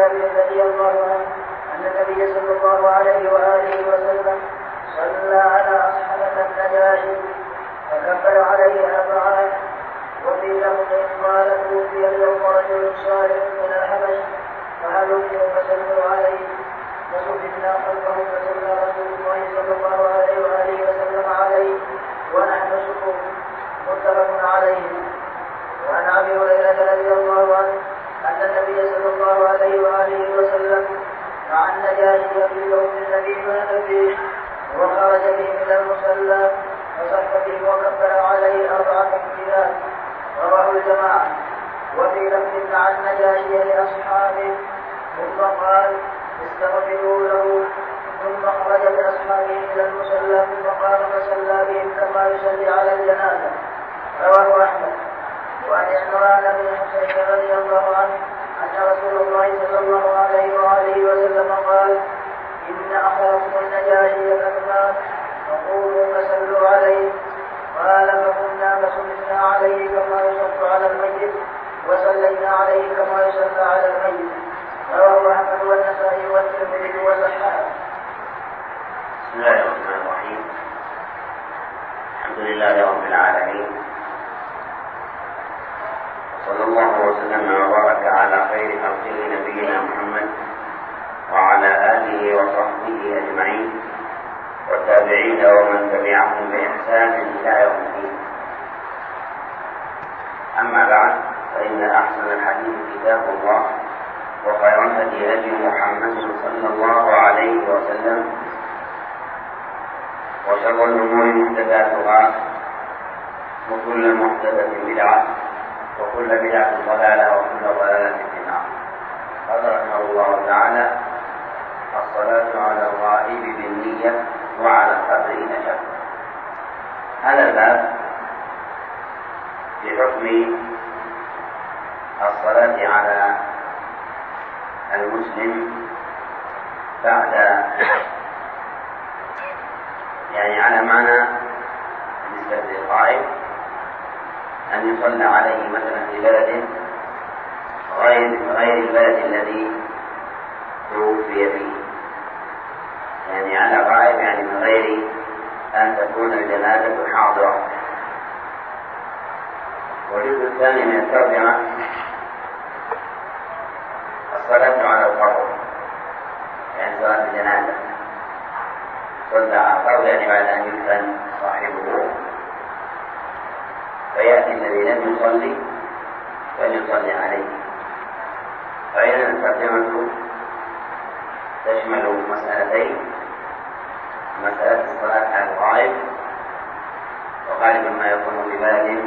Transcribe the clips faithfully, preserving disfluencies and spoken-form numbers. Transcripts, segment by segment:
جابر رضي الله عنه أن النبي صلى الله عليه وآله وسلم صلى على أصحابة النجاشي فكبر عليه أربعا. وفي لفظ قال توفي اليوم رجل صالح من الحبش فهلموا فصلوا عليه فصفنا خلفه فصلى رسول الله صلى الله عليه وآله وسلم عليه ونحن صفوف متفق عليه. وعن أبي هريرة رضي الله عنه أن النبي صلى الله عليه وآله وسلم مع النجاشي في يوم النبي ونبيه وخرج به من المصلى فصف به وكبر عليه أربع تكبيرات رواه الجماعة. وفي لفظ مع النجاشي لأصحابه ثم قال استغفروا له ثم خرج بأصحابه إلى المصلى ثم قام فصلى بهم كما يصلي على الجنازة رواه أحمد. وعن عمران بن حسين رضي الله عنه أن رسول الله صلى الله عليه وآله وسلم قال إن أخاكم النجاشي الأكبر فقولوا فصلوا عليه قال فكنا فصلنا عليه كما يصلى على الميت وصلينا عليه كما يصلى على الميت رواه أحمد والنسائي والترمذي وصححه. بسم الله الرحمن الرحيم. الحمد لله رب العالمين صلى الله وسلم وبارك على خير خلقه نبينا محمد وعلى آله وصحبه أجمعين والتابعين ومن تبعهم بإحسان إلى يوم الدين. أما بعد فإن أحسن الحديث كتاب الله وخير الهدي هدي محمد صلى الله عليه وسلم وشر الأمور محدثاتها وكل محدثة بدعة وكل بدعة ضلالة وكل ضلالة في النار. قال رحمه الله تعالى الصلاة على الغائب بالنية وعلى القدر إن شاء. هذا الباب في حكم الصلاة على المسلم بعد يعني على معنى بالنسبة للغائب أن يصلى عليه مثلا في بلد غير غير البلد الذي توفي فيه، يعني على غائب يعني من غير أن تكون الجنازة حاضرة. والجزء الثاني من الترجمة الصلاة على القبر يعني صلاة الجنازة صلى على القبر يعني بعد أن يدفن صاحبه فيأتي الذي لم يصلي فليصلي عليه. فإذا الترجمة تشمل مسألتين: مسألة الصلاة على الغائب وغالبا ما يكون في بلد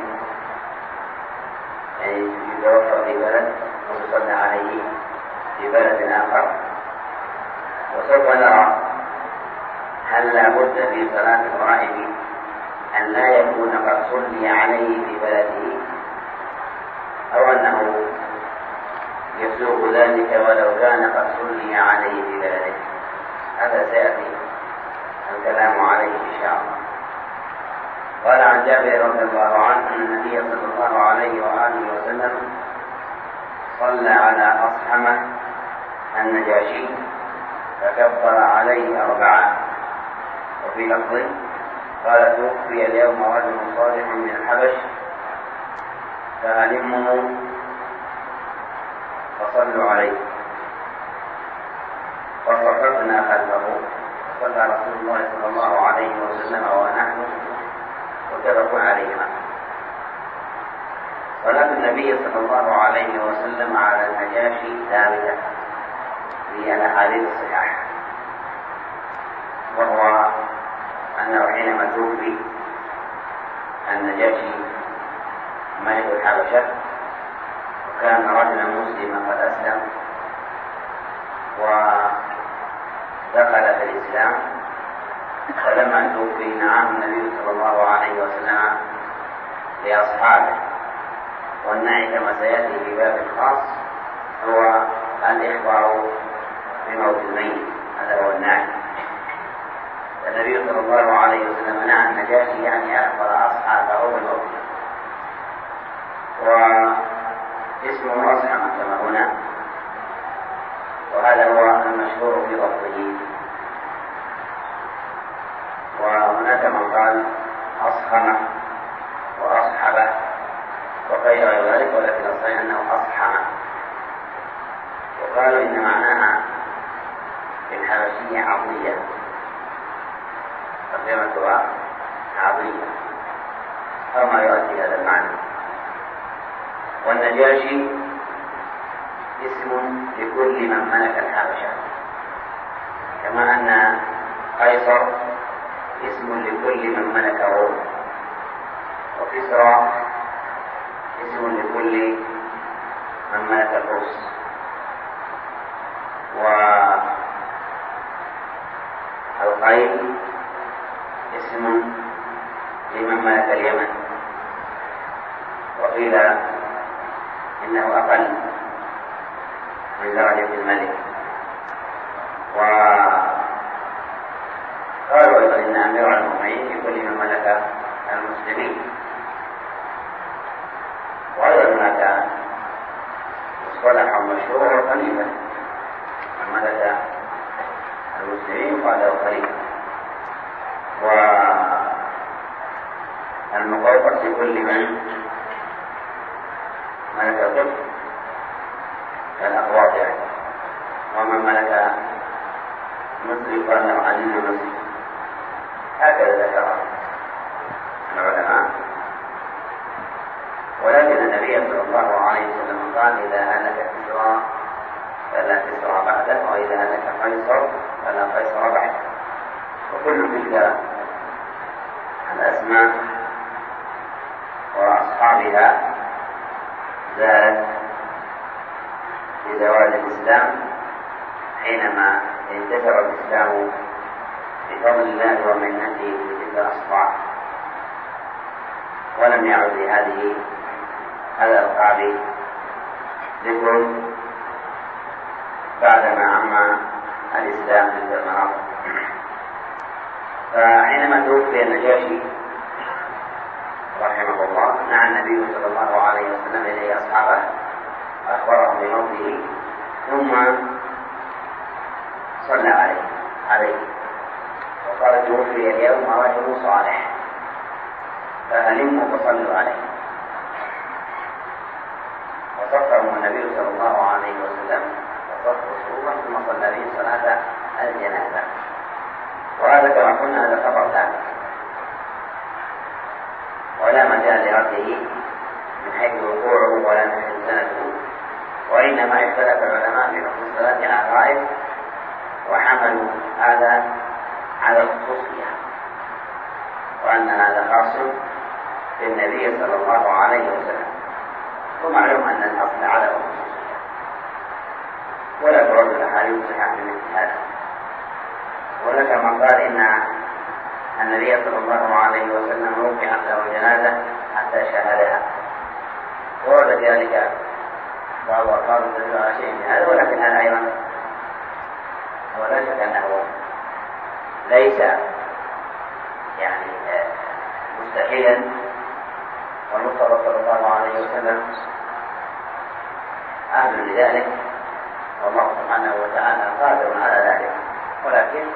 يعني يتوفى في بلد ويصلى عليه في بلد آخر. وسوف نرى هل لا بد في صلاة الغائب أن لا يكون قد صلي عليه في بلده أو أنه يسوق ذلك ولو كان قد صلي عليه في بلده. هذا سيأتي الكلام عليه إن شاء الله. قال عن جابر رضي الله عنه أن النبي صلى الله عليه وآله وسلم صلى على أصحمة النجاشي فكبر عليه أربعة. وفي لفظ قال توفي اليوم رجل صالح من الحبش فهلموا فصلوا عليه فصففنا خلفه فصلى رسول الله صلى الله عليه وسلم ونحن متفق عليهما. صلاة النبي صلى الله عليه وسلم على النجاشي ثابتة في الأحاديث الصحيحة، وهو أنه حينما توفي النجاشي ملك الحبشة وكان رجلا مسلما قد أسلم ودخل في الإسلام، فلما توفي نعاه النبي صلى الله عليه وسلم لأصحابه. والنعي كما سيأتي في باب خاص هو الإخبار بموت الميت، هذا هو النعي. النبي صلى الله عليه وسلم نعى النجاشي يعني أخبر أصحابه بموته. واسمه أصحمة كما هنا وهذا هو المشهور في ضبطه. وهناك من قال أصحمه وأصحبه وغير ذلك، ولكن الصحيح أنه أصحمه. وقالوا إن معناها في الحبشية عضية، ترجمتها عضية أو ما يؤدي هذا المعنى. والنجاشي اسم لكل من ملك الحبشة، كما أن قيصر اسم لكل من ملك الروم، وكسرى اسم لكل من ملك الفرس، والقيل اسم لمن ملك اليمن، وقيل إنه أقل من درجة الملك. وقالوا أيضا إن أمير المؤمنين في كل من ملك المسلمين. وأيضا هناك مصطلح مشهور الخليفة، من ملك المسلمين قال له خليفة. والمقوقس في كل من ملك القبط كالأقواط يعني، ومن ملك مصر يقال له عزيز مصر. هكذا ذكر العلماء. ولكن النبي صلى الله عليه وسلم قال إذا هلك كسرى فلا كسرى بعده، وإذا هلك قيصر فلا قيصر بعده. وكل تلك الأسماء وأصحابها زالت بزوال الإسلام حينما انتشر الإسلام بفضل الله ومنته في تلك الأصحاب، ولم يعد لهذه الألقاب ذكر بعدما عم الإسلام في تلك المناطق. فحينما توفي النجاشي رحمه الله نعى النبي صلى الله عليه وسلم إليه أصحابه أخبرهم بموته، ثم صلى عليه عليه وقال توفي اليوم رجل صالح فهلموا فصلوا عليه. وصفهم النبي صلى الله عليه وسلم وصفوا صفوفا ثم صلى به صلاة الجنازة. وهذا كما قلنا هذا خبر ثابت ولا مجال لرده من حيث وقوعه ولا من حيث سنده، وإنما اختلف العلماء في حكم الصلاة على الغائب وحملوا هذا على الخصوصية، وأن هذا خاص بالنبي صلى الله عليه وسلم. ومعلوم أن الأصل على الخصوصية، ولا تعد الأحاديث صحيحة من مثل هذا. ولك من قال إن النبي صلى الله عليه وسلم رفعت له جنازة حتى شاهدها، ورد ذلك بعض الألفاظ تدل على شيء من هذا، ولكن هذا أيضا ولا شك أنه ليس يعني مستحيلا، والمصطفى صلى الله عليه وسلم أهل لذلك، والله سبحانه وتعالى قادر على ذلك. ولكن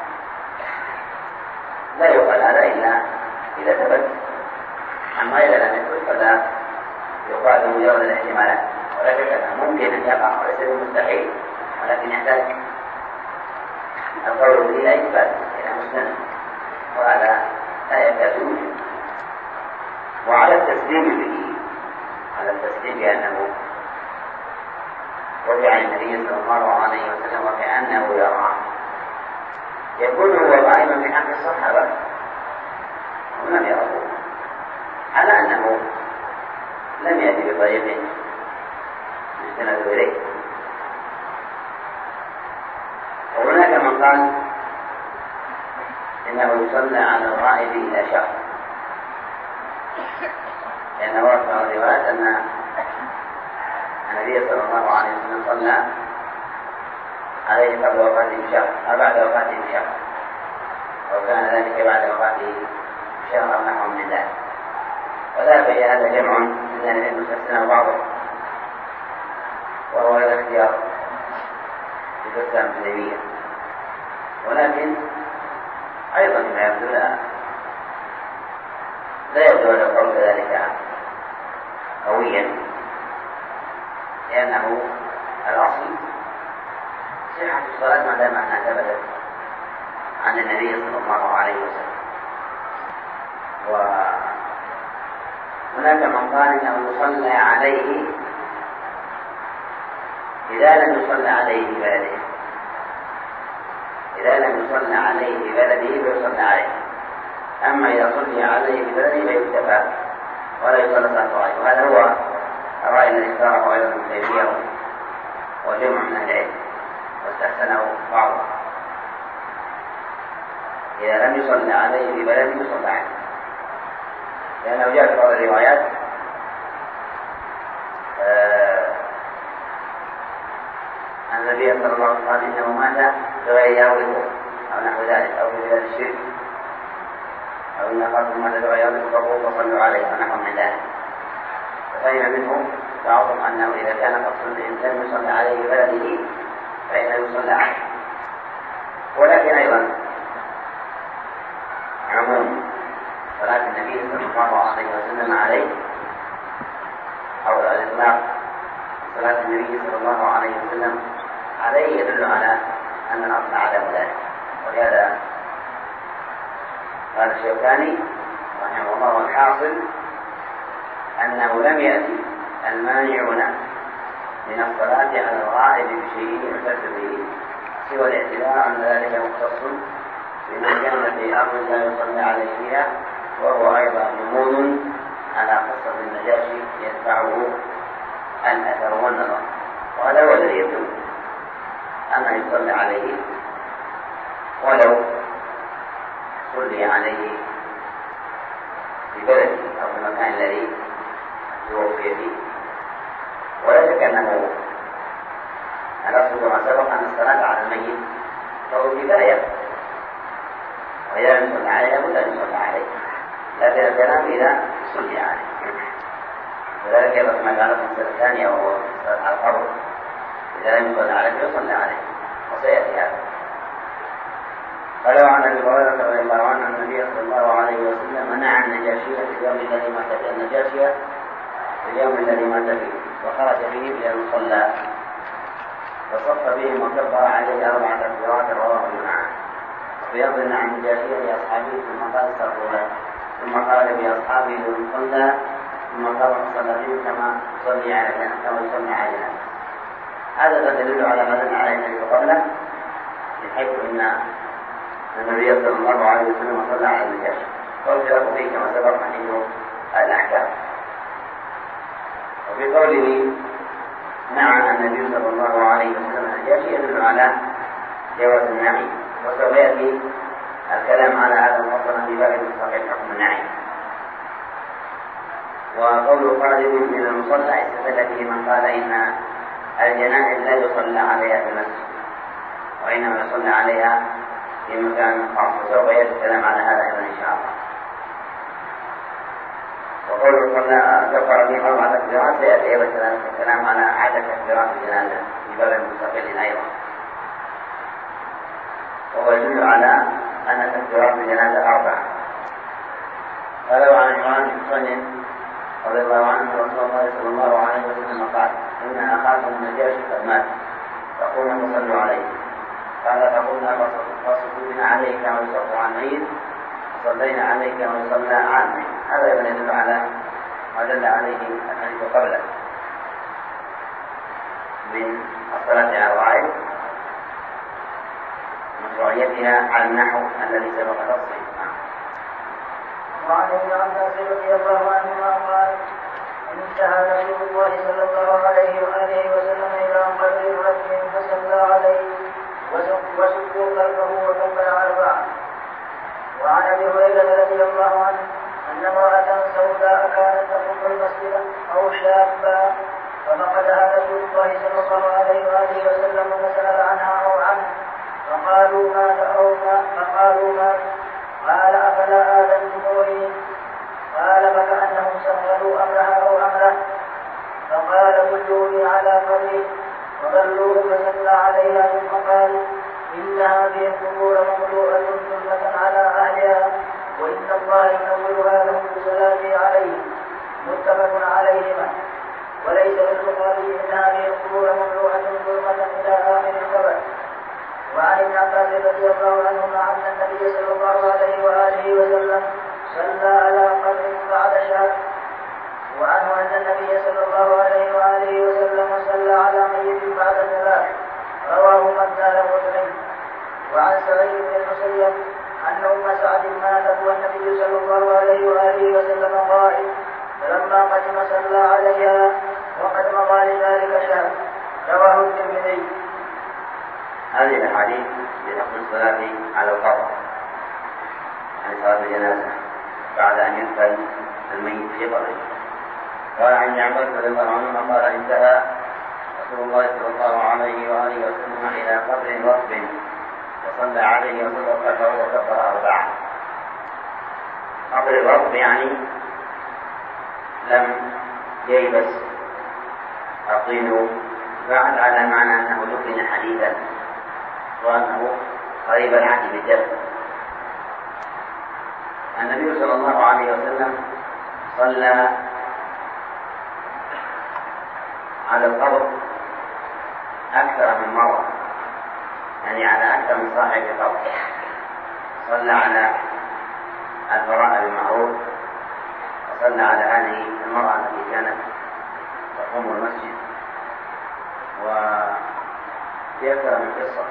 لا يقال هذا إلا إذا ثبت، أما إذا لم يثبت فلا يقال مجرد الاحتمالات. ولا شك أنه ممكن أن يقع وليس بمستحيل، ولكن يحتاج القول إلى إثبات إلى مستند، وهذا لا يكاد يوجد. وعلى التسليم به، على التسليم بأنه رفع النبي صلى الله عليه وسلم وكأنه يرى، يقول هو قائما في حق الصحابة ولم يروا، على أنه لم يأتي بطريق يستند إليه. وهناك من قال إنه يصلى على الغائب إلى شهر، لأنه ورد الروايات أن النبي صلى الله عليه وسلم صلى عليه قبل وفاته بشهر أو بعد وفاته بشهر، أو كان ذلك بعد وفاته بشهر أو نحو من ذلك. وذهب إلى هذا جمع من العلم المستثنى بعضه، وهو الاختيار الإسلام التيمية، ولكن أيضا ما يبدو لا يبدو أن القول ذلك قويا، لأنه الأصل صحة الصلاة ما دام أنها ثبتت عن النبي صلى الله عليه وسلم. وهناك من قال انه يصلى عليه اذا لم يصلى عليه في بلده، اذا لم يصلى عليه في بلده فيصلى عليه، اما اذا صلي عليه في بلده فيكتفى ولا يصلى صلاه غيره. وهذا هو الراي الذي اختاره ايضا ابن تيميه وجمع من اهل العلم واستحسنه بعضهم. إذا لم يصلى عليه في بلده يصلى عليه، لأنه جاء في بعض الروايات أن النبي صلى الله عليه وسلم قال إنه مات بغير يهوده أو نحو ذلك، أو في بلاد الشرك، أو إن قال مات بغير يهوده فقوموا وصلوا عليه أو نحو من ذلك. ففهم منه بعضهم أنه إذا كان قصد الإنسان يصلى عليه في بلده فإنه يصلى عليه. ولكن أيضا عموم صلاة النبي صلى الله عليه وسلم عليه أو الإطلاق صلاة النبي صلى الله عليه وسلم عليه يدل على أن الأصل عدم ذلك. ولهذا قال الشوكاني رحمه الله والحاصل أنه لم يأتي المانعون من الصلاة على الغائب بشيء يعتد به سوى الاعتبار أن ذلك مختص بمن كان في أرض لا يصلى عليه فيها، وهو أيضا نموذج على قصة النجاشي يتبعه الأثر والنظر. وهذا هو الذي يدل أن يصلى عليه ولو صلي عليه في بلده أو في المكان الذي توفي فيه. ولا شك أنه الأصل كما سبق أن الصلاة على الميت فهو كفاية، وإذا لم يصلى عليه لابد أن يصلى عليه، لكن الكلام إذا صلي عليه. وذلك أيضا كما قال في المسألة الثانية وهو على القبر، إذا لم يصلى عليه فيصلى عليه، وسيأتي هذا. قال عن أبي هريرة رضي الله عنه أن النبي صلى الله عليه وسلم منع النجاشية في اليوم الذي مات فيه، النجاشية في اليوم الذي مات فيه، وخرج به إلى المصلى فصف بهم وكبر عليه أربع تكبيرات رواه الجماعة. ويظن عن النجاشية لأصحابه ثم قال استغفروا له، ثم قال لأصحابه للمصلى، ثم قال صلى بهم كما يصلي على كما يصلي على الناس. هذا تدل على ما دل عليه النبي قبله، من حيث أن النبي صلى الله عليه وسلم صلى على النجاشي، والخلاف فيه كما سبق من حيث الأحكام. وفي قوله نعم النبي صلى الله عليه وسلم النجاشي يدل على جواز النعي، وسوف يأتي الكلام على هذا المفصل في باب مستقل حكم النعي. وقوله خرج من المصلى استدل به من قال إن الجنائز لا يصلى عليها في المسجد، وإنما يصلى عليها في مكان خاص، وسوف يأتي الكلام على هذا أيضا إن شاء الله. وقوله صلى كفر به أربع تكبيرات سيأتي أيضا الكلام على عدد تكبيرات الجنازة في باب مستقل أيضا، وهو يدل على أن تكبيرات الجنازة أربعة. قالوا عن عمران بن حسين رضي الله عنه رسول الله صلى الله عليه وسلم قال إن أخاكم النجاشي قد مات فقوموا فصلوا عليه. قال فقلنا فصلوا بنا عليه كما يصلى عن ميت، وصلينا عليه كما يصلى عن ميت. هذا أيضا يدل على ما دل عليه الحديث قبله من الصلاة على الغائب، مشروعيتها على النحو الذي سبق تفصيله. وعن ابن عباس رضي الله عنهما قال انتهى رسول الله صلى الله عليه واله وسلم الى قبر رجل فصلى عليه وسكوا خلفه وكبر اربعه. وعن ابي هريره رضي الله عنه ان امراه سوداء كانت تخط المسجد او شابا ففقدها رسول الله صلى الله عليه واله وسلم فسال عنها او عنه فقالوا مات او مات فقالوا مات. قال أفلا آذنتموني؟ قال فكأنهم سهلوا أمرها أو أمره، فقال دلوني على قبره فضلوه فصلى عليها ثم قال إن هذه القبور مملوءة ثلة على أهلها وإن الله ينورها لهم بصلاته عليه. متفق عليهما. وليس للبخاري إن هذه القبور مملوءة ظلمة إلى آخر الخبر. وعن ابن عباس رضي الله عنهما أن النبي صلى الله عليه وآله وسلم صلى على قبر بعد شهر. وعنه أن النبي صلى الله عليه وآله وسلم صلى على ميت بعد ثلاث. رواه من له مسلم. وعن سعيد بن المسيب أن أم سعد ماتت والنبي صلى الله عليه وآله وسلم قائم فلما قدم صلى عليها وقد مضى لذلك شهر. رواه الترمذي. هذه الأحاديث بحكم الصلاة على القبر، يعني صلاة الجنازة بعد أن يدفن الميت في قبره. قال عن عباس رضي الله عنه قال انتهى رسول الله صلى الله عليه وآله وسلم إلى قبر رطب وصلى عليه وصلى خلفه وكبر أربعة. قبر الرطب يعني لم ييبس الطين بعد، على معنى أنه دفن حديثا وأنه قريب العهد بالدفن. النبي صلى الله عليه وسلم صلى على القبر أكثر من مرة، يعني على أكثر من صاحب قبر. صلى على البراء بن معروف، وصلى على هذه المرأة التي كانت تقوم المسجد، وفي أكثر من قصة.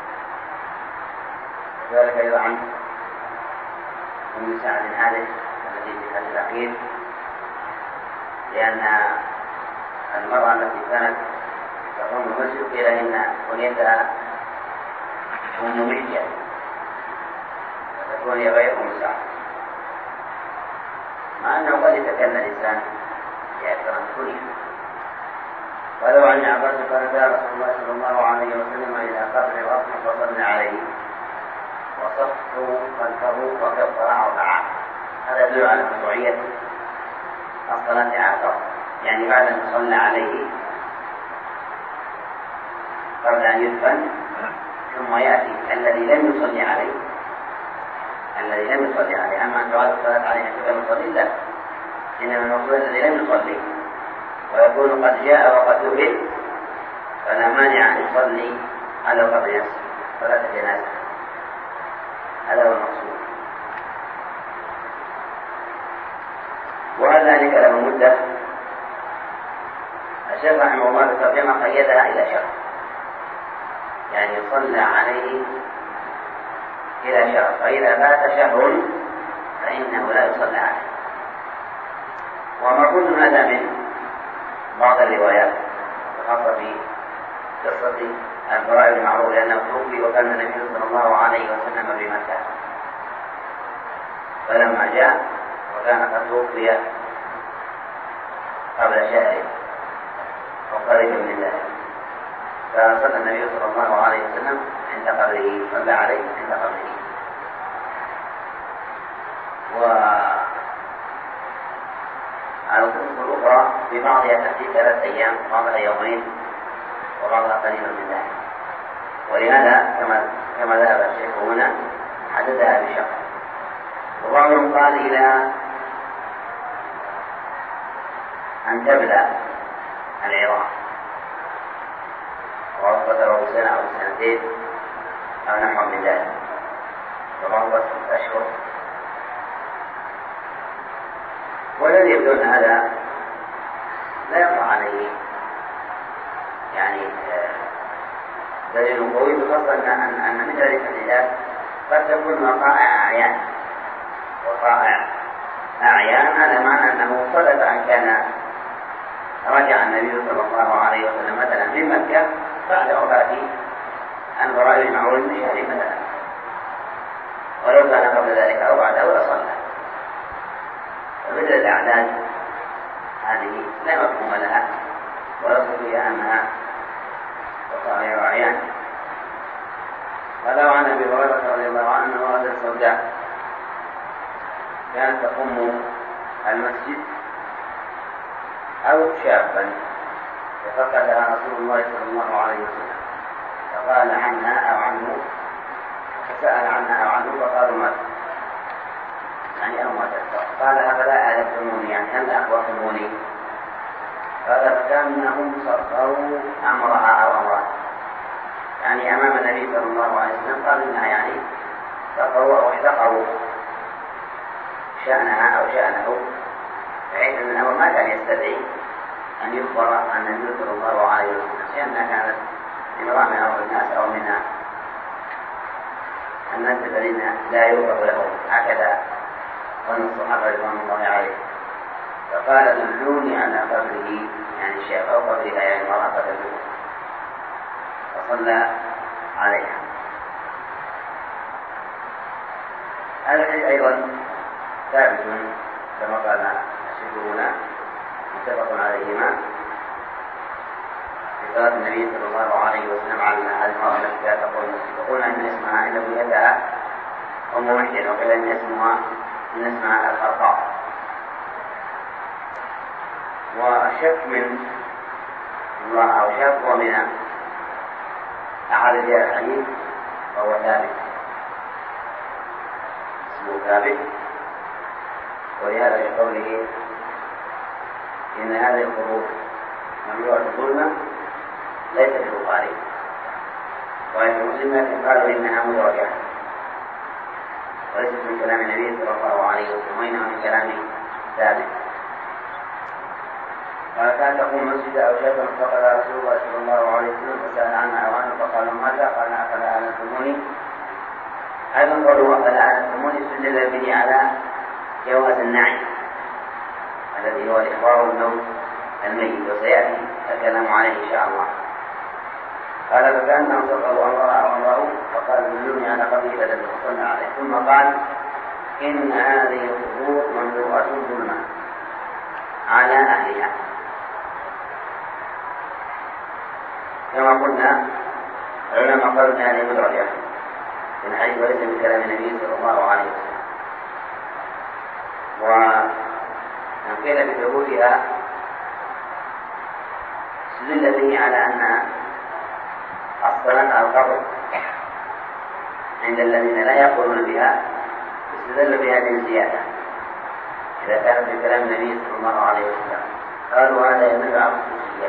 وذلك أيضا عن أم سعد هذه التي في الحديث الأخير، لأن المرأة التي كانت تقوم المسجد قيل إن كنيتها أم محجة فتكون هي غير أم سعد، مع أنه قد يتكلم الإنسان بأكثر من كنية. ولو عن عباس قال جاء رسول الله صلى الله عليه وسلم إلى قبر رطب فصلى عليه وصفت خلفه وكبر أربعة. هذا يدل على مشروعية الصلاة على القبر، يعني بعد أن صلى عليه قبل أن يدفن ثم يأتي الذي لم يصلي عليه الذي لم يصلي عليه. أما أن تعاد الصلاة عليه كما يصلي لا، إنما المقصود الذي لم يصلي ويكون قد جاء وقد دفن فلا مانع أن يصلي على القبر نفسه صلاة الجنازة. هذا هو المقصود. وهل ذلك له مدة؟ الشيخ رحمه الله بالترجمة قيدها إلى شهر، يعني صلى عليه إلى شهر، فإذا فات شهر فإنه لا يصلى عليه. ومرفوض هذا من بعض الروايات خاصة في قصة البراء بن معروف، لأنه توفي وكان النبي صلى الله عليه وسلم بمكة، فلما جاء وكان قد توفي قبل شهر وقريب من ذلك، فصلى النبي صلى الله عليه وسلم عند قبره، صلى عليه عند قبره. وعلى القصة الأخرى في بعضها تأتي ثلاث أيام، بعضها يومين، وبعضها قليل من ذلك. ولهذا كما كما ذهب الشيخ هنا حددها بشهر. وبعضهم قال إلى أن تبلى العظام، وقدره سنة أو سنتين أو نحو من ذلك، وبعض ستة أشهر. والذي يبدو أن هذا لا يقع عليه يعني دليل قوي، بخاصة أن أن مثل هذه التهديدات قد تكون وقائع أعيان وقائع أعيان على معنى أنه ثبت أن كان رجع النبي صلى الله عليه وسلم مثلا من مكة بعد وفاة البراء بن معروف بن شهر مثلا، ولو كان قبل ذلك أو بعده لصلى. فمثل الأعداد هذه لا مفهوم لها، ويصف فيها أنها وقائع أعيان. ولو عن أبي هريرة رضي الله عنه أن امرأة سوداء كانت تقوم المسجد أو شابا ففقدها رسول الله صلى الله عليه وسلم فقال عنها أو عنه، فسأل عنها أو عنه فقالوا مات، يعني أو مات. قال أفلا أعلمتموني، يعني هل أخبرتموني؟ قال فكأنهم صرفوا أمرها أو أمرها، يعني أمام النبي صلى الله عليه وسلم قالوا إنها يعني صرفوا أو احتقروا شأنها أو شأنه، بحيث أن الأمر ما كان يستدعي أن يخبر عن النبي صلى الله عليه وسلم، لأنها كانت امرأة من أمر الناس أو من الناس الذين لا يوقف لهم، هكذا ظن الصحابة رضوان الله عليهم. فقال دلوني على قبره، يعني الشيخ أو قبرها، يعني مرأة تدلوه، فصلى عليها. هذا الحديث أيضا ثابت كما قال الشيخ هنا، متفق عليهما في صلاة النبي صلى الله عليه وسلم على المرأة التي لا تقول المسجد، وقلنا إن اسمها إن بنيتها أم محجن، وقيل إن اسمها إن اسمها الخرقاء. والشك من امرأة أو شك ومن أحد رجال الحديث فهو ثابت، اسمه ثابت، ولهذا في قوله إن هذه القبور ممنوعة الظلمة ليس في البخاري، وهي في مسلم، لكن قالوا إنها مدرجة وليست من كلام النبي صلى الله عليه وسلم، وإنها من كلام ثابت. قال كان تقوم مسجد أو شيئا فقال رسول الله صلى الله عليه وسلم فسأل عنها أو عنه فقال ماذا؟ قال أفلا أعلمتموني. أيضا قالوا أفلا أعلمتموني استدل به على جواز النعي الذي هو إخبار الموت الميت، وسيأتي الكلام عليه إن شاء الله. قال فكأنهم صرفوا أمرها أو أمره فقال دلوني على قبره فدل وصلنا عليه، ثم قال إن هذه القبور مملوءة ظلما على أهلها. كما قلنا العلماء قالوا إن هذه مدرجة من حيث وليس من كلام النبي صلى الله عليه وسلم، ومن قيل بثبوتها استدل به على أن الصلاة على القبر عند الذين لا يقولون بها استدل بهذه الزيادة إذا كانت في كلام النبي صلى الله عليه وسلم. قالوا هذا يدل على الخصوصية،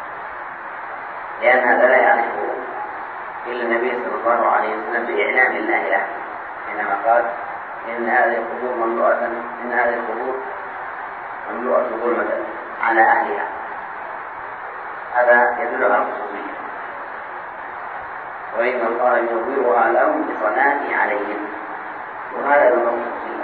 لأن هذا لا يعرفه إلا النبي صلى الله عليه وسلم بإعلام الله له، حينما قال إن هذه القبور مملوءة إن هذه القبور مملوءة ظلمة على أهلها، هذا يدل على الخصوصية، وإن الله ينظرها لهم بصلاة عليهم، وهذا يدل على الخصوصية.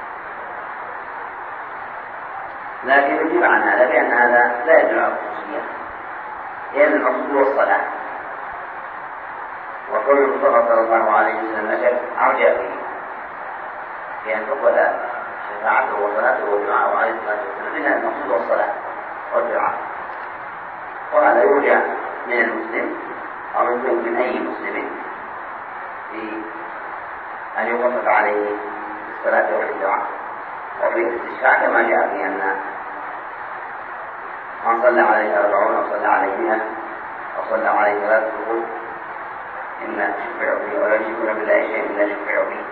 لكن يجيب عن هذا بأن هذا لا يدل على الخصوصية، لأن المقصود هو الصلاة، وقول المصطفى صلى الله عليه وسلم نشد أرجع فيه بأن تقبل شفاعته وصلاته ودعاءه عليه الصلاة والسلام، إن المقصود هو الصلاة والدعاء، وهذا يرجع من المسلم أو من أي مسلم في أن يوفق عليه الصلاة والدعاء وفي الاستشفاع، كما جاء في أن من صلى عليه أربعون أو صلى عليه مئة أو صلى عليه ثلاث قبور إلا شفع به، ولا يشركون بالله شيئا إلا شفع به.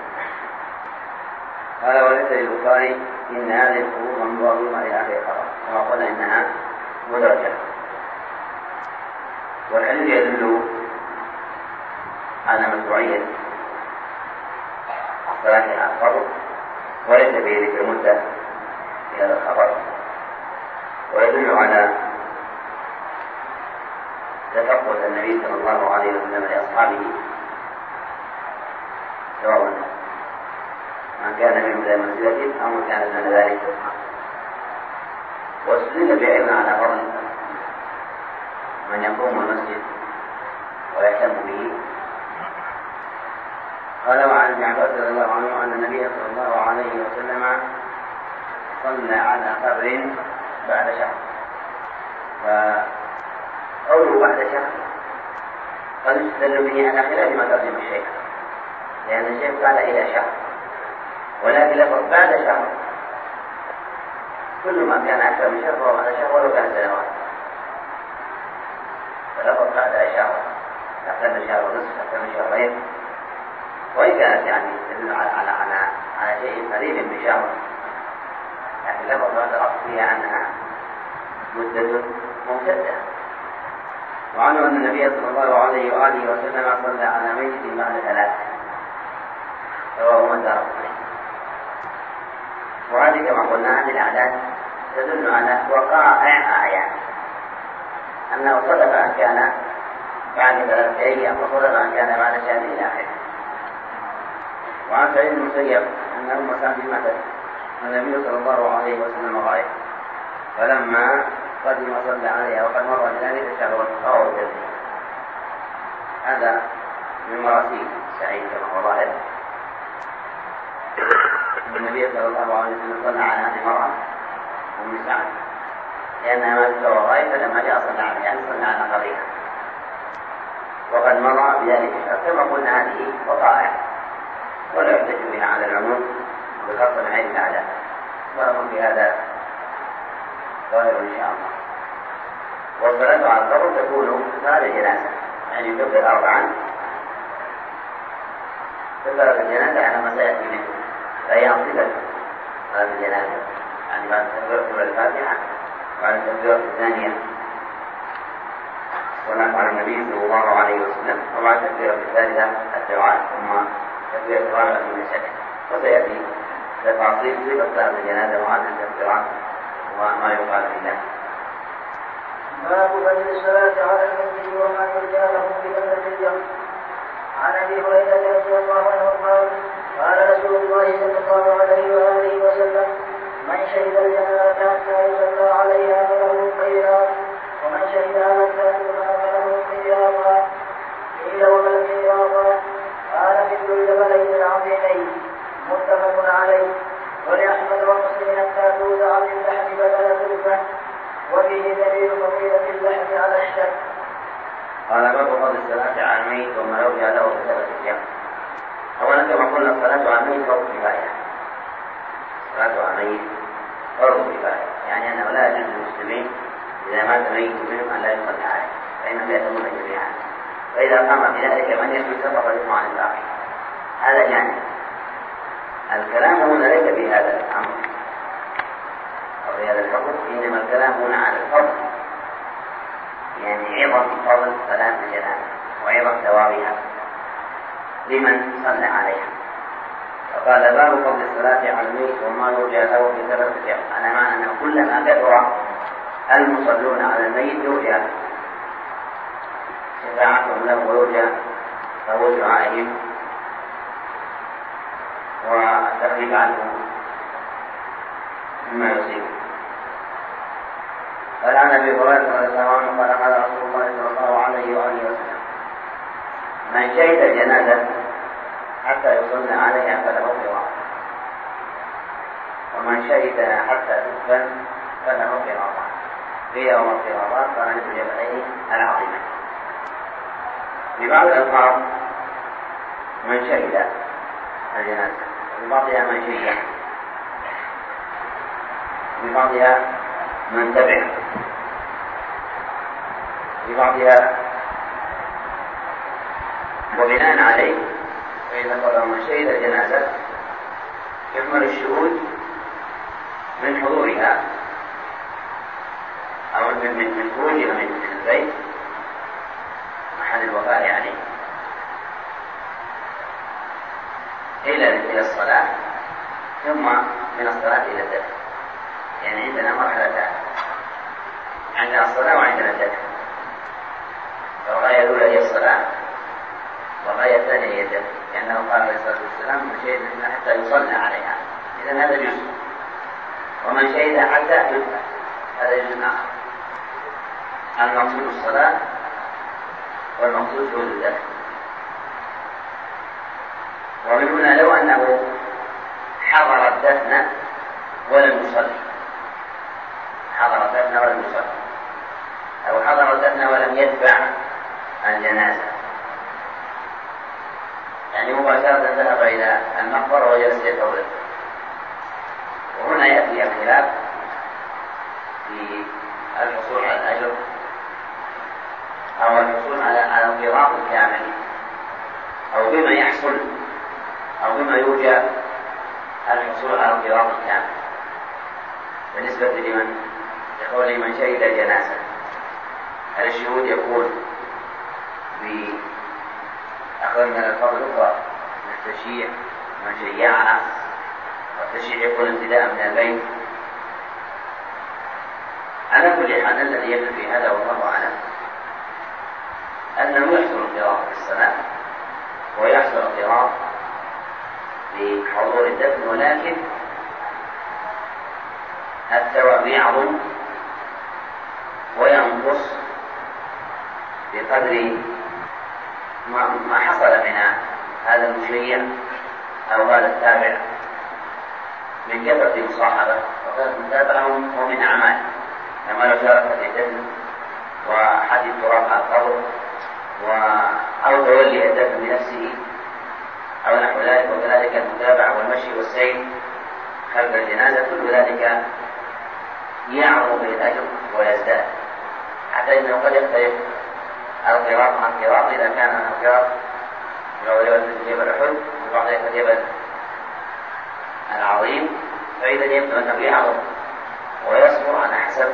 قال وليس للبخاري إن هذه القبور ممنوعة ظلما إلى آخر الخبر، كما قلنا إنها مدرجة. والحديث يدل على مشروعية الصلاة على القبر، وليس في ذكر مدة في هذا الخبر، ويدل على تفقد النبي صلى الله عليه وسلم لأصحابه، سواء من كان منهم ذا منزلة أو من كان دون ذلك. واستدل بأيضا على فضل من يقوم المسجد ويهتم به. قال وعن ابن عباس رضي الله عنه أن النبي صلى الله عليه وسلم صلى على قبر بعد شهر. فقوله بعد شهر قد يستدل به على خلاف ما ترجم الشيخ، لأن الشيخ قال إلى شهر، ولكن لفظ بعد شهر كل ما كان أكثر من شهر فهو بعد شهر ولو كان سنوات. فلفظ بعد إشارة تحتمل شهر ونصف تحتمل شهرين، وإن كانت يعني تدل على على على على شيء قريب من شهر، لكن لفظ بعد الأصل فيها أنها مدة ممتدة. وعنه أن النبي صلى الله عليه وآله وسلم صلى على ميت بعد ثلاث، رواه الدارقطني. وهذه كما قلنا هذه الأعداد تدل على وقائع أعيان، أنه صدق أن كان بعد ثلاثة أيام وصدق أن كان بعد شهر إلى آخره. وعن سعيد بن المسيب أن أم سلمة النبي صلى الله عليه وسلم غائب، فلما قدم صلى عليها وقد مر بذلك شهر أو الجزء. هذا من مراسيل سعيد كما هو ظاهر. النبي صلى الله عليه وسلم صلى على هذه المرأة أم سعد لأنها ماتت وهو غائب، فلما جاء صلى عليها صلى على قبرها وقد مر بذلك الشهر. كما قلنا هذه وقائع ولا يحتج بها على العموم وبخاصة من عين الأعداء، ونقول بهذا ظاهر إن شاء الله. والصلاة على القبر تكون صلاة الجنازة، يعني تكبر أربعا تكبر الجنازة على ما سيأتي منه، فهي صفة صلاة الجنازة، يعني بعد تكبيرة الفاتحة وبعد التكبيرة الثانية والصلاة على النبي صلى الله عليه وسلم، وبعد التكبيرة الثالثة الدعاء، ثم التكبيرة الرابعة من السكن. وسيأتي تفاصيل صفة صلاة الجنازة وعدد التكبيرات وما يقال بالله. باب فضل الصلاة على الميت وما يرجى له بكثرة الجمع. عن ابي هريره رضي الله عنه قال قال رسول الله صلى الله عليه واله وسلم: من شهد الجنازة حتى يصلى عليها فله قيراط، ومن شهدها حتى يدفن فله قيراطان. قيل وما القيراطان؟ قال مثل الجبلين العظيمين. متفق عليه. ولأحمد ومسلم حتى توزع باللحم بدل تلفه، وفيه دليل فضيلة اللحم على الشك. قال باب فضل الصلاة على الميت وما يرجى له بسبب الجمع. أولا كما قلنا الصلاة على الميت فرض كفاية. الصلاة على الميت فرض كفاية، يعني أنه لا يجوز للمسلمين إذا مات ميت منهم أن لا يصلي عليه، فإنهم يأتمون جميعا، فإذا قام بذلك من يسجد سقط الإثم عن الباقي. هذا جانب. الكلام هنا ليس في هذا الأمر أو في هذا الحكم، إنما الكلام هنا على الفضل، يعني عظم فضل صلاة الجنازة وعظم ثوابها لمن صلى عليها. فقال باب فضل الصلاة على الميت وما يرجى له في ثلاثة أيام. أنا معنى أنه كلما كثر المصلون على الميت يرجى شفاعتهم له ويرجى فوز دعائهم والتخفيف عنه مما يصيب. قال عن ابي هريره رضي الله عنه قال قال رسول الله صلى الله عليه واله وسلم: من شهد جنازه حتى يصلى عليها فله قراط، ومن شهد حتى تدفن فله قراطان. قيل وما القراطات؟ قال مثل الجبلين العظيمين. في بعض الألفاظ من شهد الجنازة، في بعضها من شهد، في بعضها من تبع، في بعضها. وبناء عليه فإذا قال من شهد الجنازة يحمل الشهود من حضورها أو من من خروجها من البيت محل الوفاة يعني إلى إلى الصلاة، ثم من الصلاة إلى الدفن. يعني عندنا مرحلتان، عندنا الصلاة وعندنا الدفن. الغاية الأولى هي الصلاة والغاية الثانية هي الدفن، لأنه قال عليه الصلاة والسلام: من شهد حتى يصلى عليها. إذن هذا جزء. ومن شهد حتى يدفن هذا جزء آخر. المقصود الصلاة والمقصود شهود الدفن. ومن هنا لو أنه حضر الدفن ولم يصلي، حضر الدفن ولم يصلي، أو حضر الدفن ولم يتبع الجنازة، يعني مباشرة ذهب إلى المقبرة وجلس يتولد. وهنا يأتي الخلاف في الحصول على الأجر أو الحصول على على القراط الكامل، أو بما يحصل أو بما يرجى الحصول على القراط الكامل. بالنسبة لمن يقول من شهد جنازة، هل الشهود يكون بأخذ من الألفاظ الأخرى من التشييع من شيعها، والتشييع يكون ابتداء من البيت؟ على كل حال الذي يدل في هذا والله أعلم أنه يحصل القراءة في الصلاة ويحصل القراءة بحضور الدفن، ولكن الثواب يعظم وينقص بقدر ما حصل من هذا المشيع أو هذا التابع من كثرة المصاحبة وكثرة متابعهم ومن أعمال، كما لو شارك في الدفن وحد التراب على القبر أو تولي الدفن بنفسه أو نحو ذلك، وكذلك المتابعة والمشي والسير خلف الجنازة، كل ذلك يعظم به الأجر ويزداد، حتى إنه قد يختلف القراط عن قراط. إذا كان القراط لو يوجد جبل أحد وبعض الجبل العظيم فإذا يبدو أنه يعظم ويصبر على حسب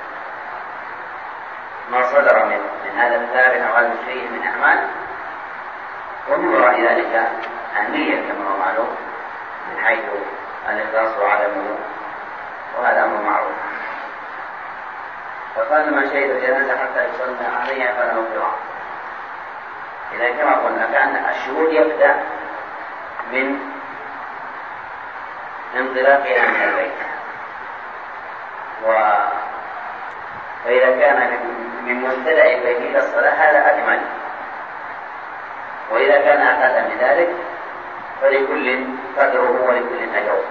ما صدر من, من هذا التابع أو هذا الشيء من أعمال، ومن وراء ذلك النية كما هو معلوم من حيث الإخلاص وعدمه، وهذا أمر معروف. فقال من شهد الجنازة حتى يصلى عليها فله قراءة. إذا كما قلنا كان الشهود يبدأ من انطلاقها من البيت، و فإذا كان من مبتدأ البيت إلى الصلاة هذا أكمل، وإذا كان أقل من ذلك فلكل قدره ولكل أجره،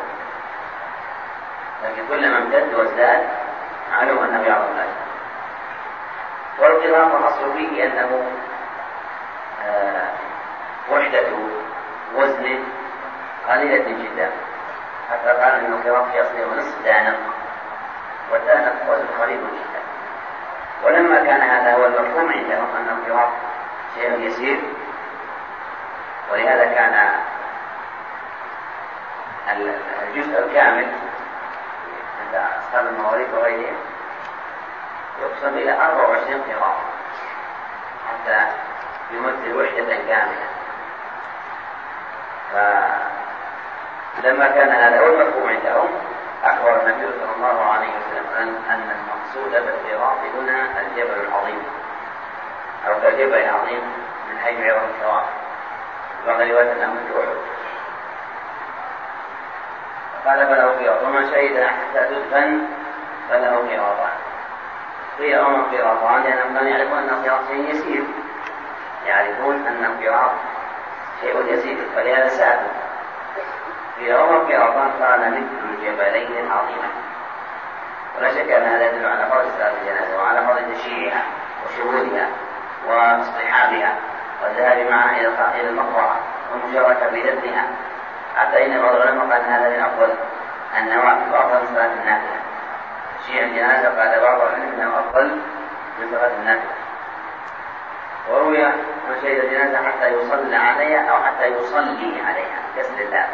لكن كلما امتد وازداد معلوم أنه يعظم الأجر. والقراءة الأصل فيه أنه آه وحدة وزن قليلة جدا، حتى قال أن القراءة في أصله نصف دانق، والدانق وزن قليل جدا. ولما كان هذا هو المفهوم عندهم أن القراءة شيء يسير، ولهذا كان الجزء الكامل عند أصحاب المواريث وغيرهم يقسم إلى أربع وعشرين قراءة حتى يمثل وحدة كاملة. فلما كان هذا هو المفهوم عندهم أخبر النبي صلى الله عليه وسلم أن المقصود بالقراءة هنا الجبل العظيم أو كالجبل العظيم من حيث عظم الثواب، وغيرت الأمر أحد. قال فله قراءة، ومن شهد حتى تدفن فله قراءتان. قيل وما قراءتان؟ لأنهم كانوا يعرفون أن القراءة شيء يسير، يعرفون أن القراءة شيء يسير، فلهذا سألوا قيل وما قراءتان؟ قال مثل الجبلين العظيمين. ولا شك أن هذا يدل على فضل صلاة الجنازة وعلى فضل تشييعها وشهودها واصطحابها والذهاب معها إلى المقبرة والمشاركة بدفنها، حتى إن بعض العلماء قال هذا من أفضل النوافل وأفضل من صلاة النافلة. تشييع الجنازة قال بعض العلماء أنه أفضل من صلاة النافلة. وروي من شهد الجنازة حتى يصلى عليها أو حتى يصلي عليها كسر الله،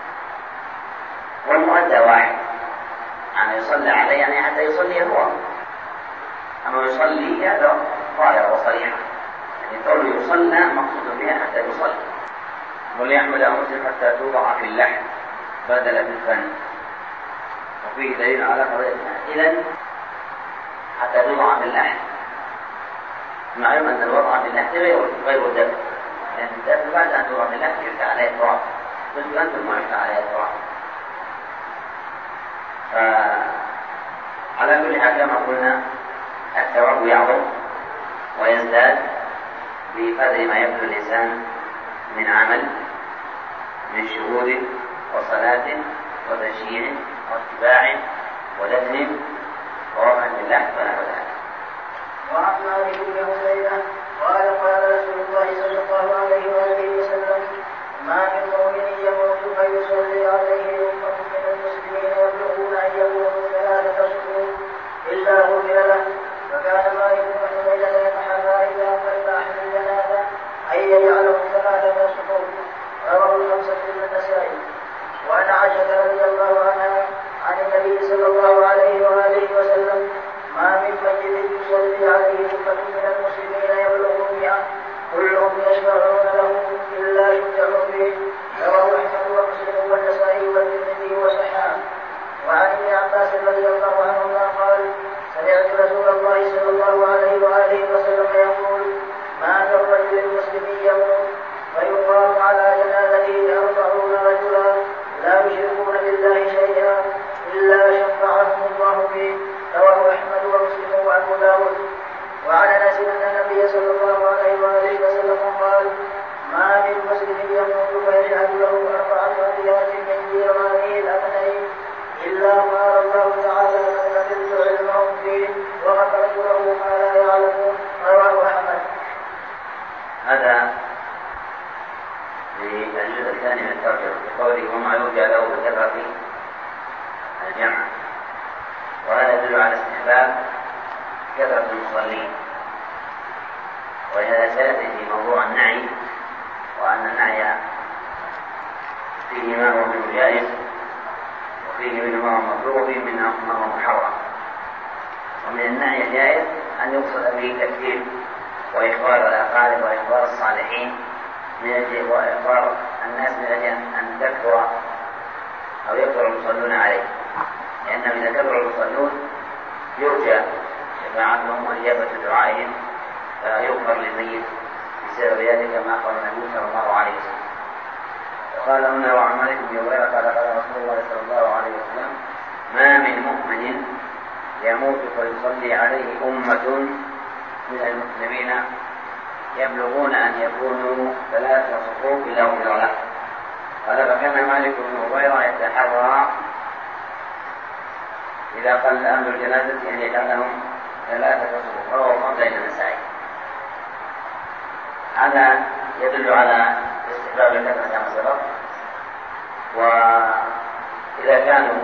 والمؤدى واحد، أن يصلى عليها يعني حتى يصلي هو، أما يصلي هذا ظاهر وصريحة، يعني قوله يصلى مقصود بها حتى يصلي. وليحمل مسلم حتى توضع في اللحم بدل الفن، وفيه دليل على قضيتها. إذن حتى توضع في اللحم، معلوم أن الوضع في اللحم غير غير الدفن، لأن الدفن بعد أن توضع في اللحم يفتح عليه التراب، مثل أن ثم يفتح عليه التراب. فعلى كل حال كما قلنا الثواب يعظم ويزداد بقدر ما يبذل الإنسان من عمل من شهود وصلاة وتشييع واتباع ودفن ورفع بالله ونحو ذلك. وعن مالك بن هريرة قال قال رسول الله صلى الله عليه وآله وسلم: ما من مؤمن يموت فيصلي عليه أمة من المسلمين يبلغون أن يكونوا ثلاثة شهور إلا غفر له. فكان مالك بن هريرة يتحرى إذا النبي صلى الله عليه وآله وسلم: ما من ميت يصلي عليه أمة من المسلمين يبلغ مئة كلهم يشفعون له إلا شفعوا به. رواه أحمد ومسلم والنسائي والترمذي وصححه. وعن ابن عباس رضي الله عنهما قال: سمعت رسول الله صلى الله عليه وآله وسلم يقول: ما من رجل مسلم يموت ويقام على جنازته أربعون رجلا لا يشركون بالله شيئا إلا شفعهم الله فيه. رواه أحمد ومسلم وأبو داود. وعن أنس أن النبي صلى الله عليه وآله وسلم قال: ما من مسلم يموت فيشهد له أربعة أبيات من جيرانه الأبنين إلا قال الله تعالى: قد قبلت علمهم فيه وغفرت له ما لا يعلمون. رواه أحمد. هذا للجزء الثاني من الترجمة بقوله: وما يرجى له بكثرة الجمع. وهذا يدل على استحباب كثرة المصلين، ولهذا سيأتي في موضوع النعي، وأن النعي فيه ما هو منه جائز وفيه منه ما هو مكروه وفيه منه ما هو محرم. ومن النعي الجائز أن يقصد به تكثير وإخبار الأقارب وإخبار الصالحين من أجل وإخبار الناس من أجل أن تكثر أو يكثر المصلون عليه، لأنه إذا كثر المصلون يرجى شفاعتهم وإجابة دعائهم فيغفر للميت بسبب ذلك، كما قال النبي صلى الله عليه وسلم. وقال هنا: وعن مالك بن هويرة قال: قال رسول الله صلى الله عليه وسلم: ما من مؤمن يموت فيصلي عليه أمة من المسلمين يبلغون أن يكونوا ثلاثة صفوف إلا غفر له. قال: فكان مالك بن هويرة يتحرى إذا قل أمر الجنازة أن يجعلهم ثلاثة صفوف. رواه خمسة إلى النسائي. هذا يدل على استحباب الكثرة كما سبق. وإذا كانوا